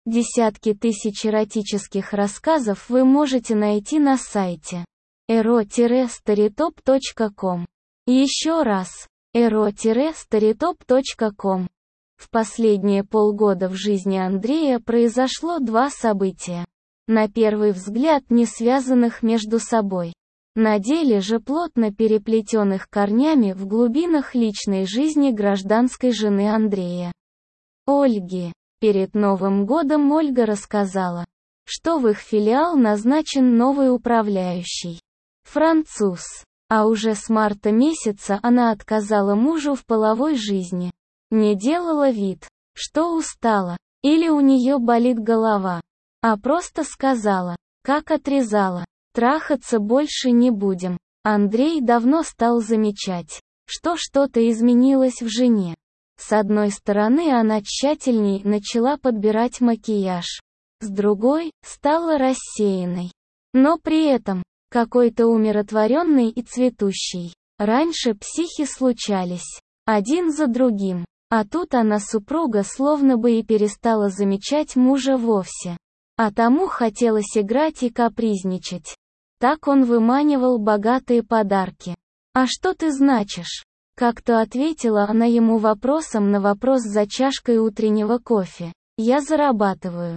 Десятки тысяч эротических рассказов вы можете найти на сайте ero-storytop.com. Еще раз, ero-storytop.com. В последние полгода в жизни Андрея произошло два события. На первый взгляд не связанных между собой. На деле же плотно переплетенных корнями в глубинах личной жизни гражданской жены Андрея. Ольги. Перед Новым годом Ольга рассказала, что в их филиал назначен новый управляющий. Француз. А уже с марта месяца она отказала мужу в половой жизни. Не делала вид, что устала, или у нее болит голова, а просто сказала, как отрезала, трахаться больше не будем. Андрей давно стал замечать, что что-то изменилось в жене. С одной стороны, она тщательней начала подбирать макияж, с другой, стала рассеянной. Но при этом, какой-то умиротворенной и цветущей. Раньше психи случались, один за другим. А тут она, супруга, словно бы и перестала замечать мужа вовсе. А тому хотелось играть и капризничать. Так он выманивал богатые подарки. «А что ты значишь?» Как-то ответила она ему вопросом на вопрос за чашкой утреннего кофе. «Я зарабатываю.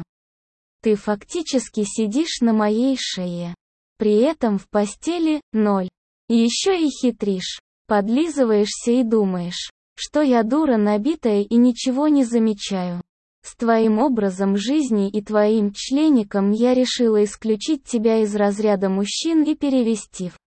Ты фактически сидишь на моей шее. При этом в постели – ноль. Еще и хитришь, подлизываешься и думаешь, что я дура набитая и ничего не замечаю. С твоим образом жизни и твоим члеником я решила исключить тебя из разряда мужчин и перевести в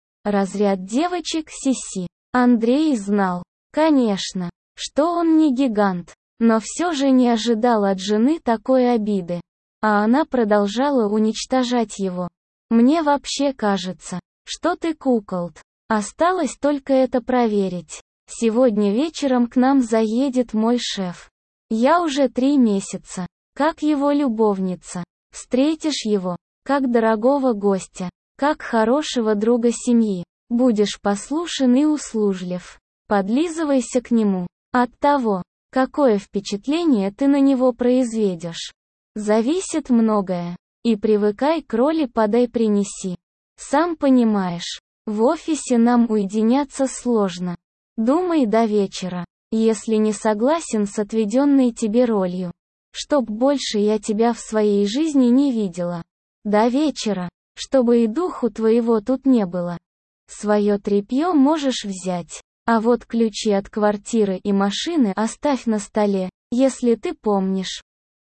разряд девочек сиси». Андрей знал, конечно, что он не гигант, но все же не ожидал от жены такой обиды. А она продолжала уничтожать его. «Мне вообще кажется, что ты куколд. Осталось только это проверить. Сегодня вечером к нам заедет мой шеф. Я уже 3 месяца, как его любовница. Встретишь его, как дорогого гостя, как хорошего друга семьи. Будешь послушен и услужлив. Подлизывайся к нему. От того, какое впечатление ты на него произведешь, зависит многое. И привыкай к роли «подай-принеси». Сам понимаешь, в офисе нам уединяться сложно. Думай до вечера, если не согласен с отведенной тебе ролью. Чтоб больше я тебя в своей жизни не видела. До вечера, чтобы и духу твоего тут не было. Свое тряпье можешь взять, а вот ключи от квартиры и машины оставь на столе, если ты помнишь.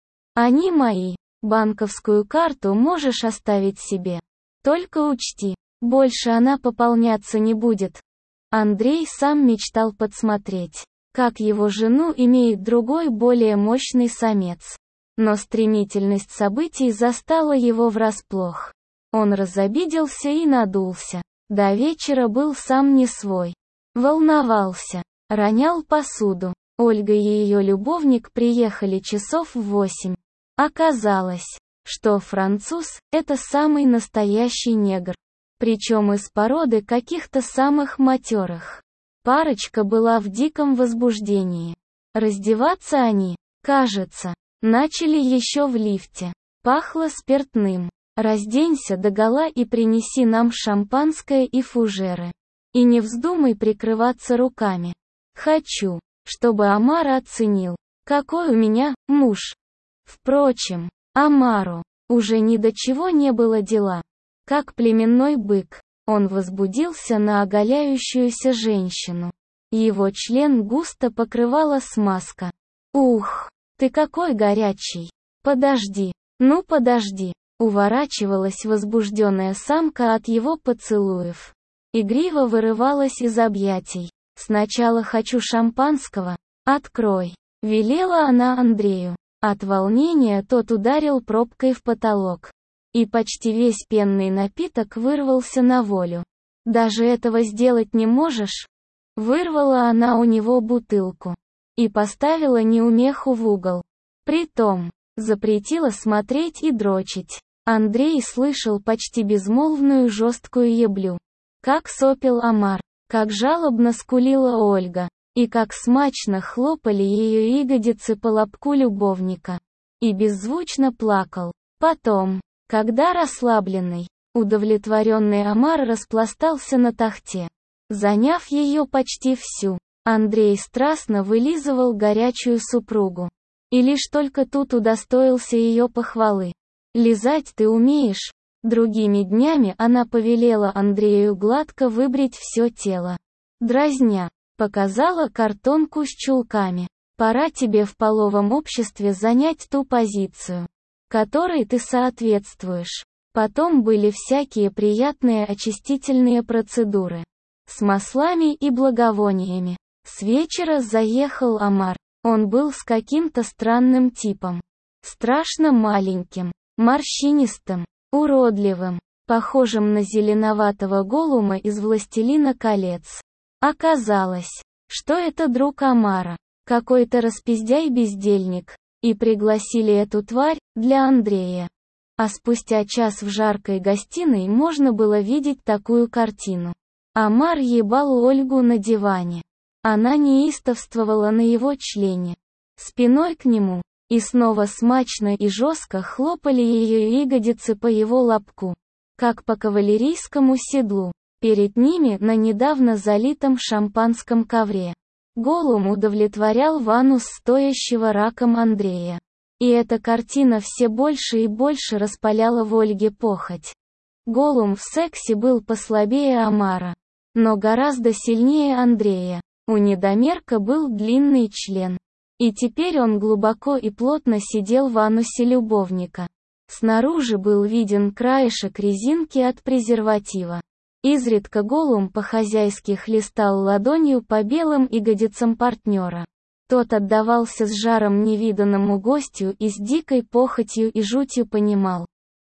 Они мои. Банковскую карту можешь оставить себе. Только учти, больше она пополняться не будет. Андрей сам мечтал подсмотреть, как его жену имеет другой более мощный самец. Но стремительность событий застала его врасплох. Он разобиделся и надулся. До вечера был сам не свой. Волновался, ронял посуду. Ольга и ее любовник приехали часов в 8. Оказалось, что француз – это самый настоящий негр. Причем из породы каких-то самых матерых. Парочка была в диком возбуждении. Раздеваться они, кажется, начали еще в лифте. Пахло спиртным. «Разденься догола и принеси нам шампанское и фужеры. И не вздумай прикрываться руками. Хочу, чтобы Омар оценил, какой у меня муж». Впрочем, Омару уже ни до чего не было дела. Как племенной бык, он возбудился на оголяющуюся женщину. Его член густо покрывала смазка. «Ух, ты какой горячий! Подожди, ну подожди!» Уворачивалась возбужденная самка от его поцелуев. Игриво вырывалась из объятий. «Сначала хочу шампанского. Открой!» — велела она Андрею. От волнения тот ударил пробкой в потолок. И почти весь пенный напиток вырвался на волю. «Даже этого сделать не можешь?» Вырвала она у него бутылку. И поставила неумеху в угол. Притом, запретила смотреть и дрочить. Андрей слышал почти безмолвную жесткую еблю. Как сопел Омар, как жалобно скулила Ольга. И как смачно хлопали ее ягодицы по лобку любовника. и беззвучно плакал. Потом, когда расслабленный, удовлетворенный Омар распластался на тахте, заняв ее почти всю, Андрей страстно вылизывал горячую супругу. И лишь только тут удостоился ее похвалы. «Лизать ты умеешь?» Другими днями она повелела Андрею гладко выбрить все тело. Дразня, показала картонку с чулками. «Пора тебе в половом обществе занять ту позицию, которой ты соответствуешь». Потом были всякие приятные очистительные процедуры. С маслами и благовониями. С вечера заехал Омар. Он был с каким-то странным типом. Страшно маленьким, морщинистым, уродливым, похожим на зеленоватого Голлума из «Властелина колец». Оказалось, что это друг Омара, какой-то распиздяй-бездельник, и пригласили эту тварь для Андрея. А спустя час в жаркой гостиной можно было видеть такую картину. Омар ебал Ольгу на диване. Она неистовствовала на его члене, спиной к нему, и снова смачно и жестко хлопали ее ягодицы по его лобку, как по кавалерийскому седлу. Перед ними на недавно залитом шампанском ковре Голлум удовлетворял ванус стоящего раком Андрея. И эта картина все больше и больше распаляла в Ольге похоть. Голлум в сексе был послабее Омара, но гораздо сильнее Андрея. У недомерка был длинный член. И теперь он глубоко и плотно сидел в анусе любовника. Снаружи был виден краешек резинки от презерватива. Изредка Голлум по-хозяйски хлестал ладонью по белым ягодицам партнера. Тот отдавался с жаром невиданному гостю и с дикой похотью и жутью понимал,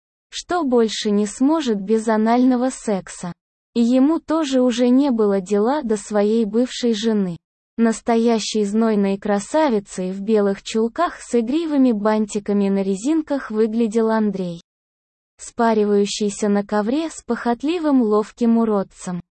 что больше не сможет без анального секса. И ему тоже уже не было дела до своей бывшей жены. Настоящей знойной красавицей в белых чулках с игривыми бантиками на резинках выглядел Андрей, спаривающийся на ковре с похотливым ловким уродцем.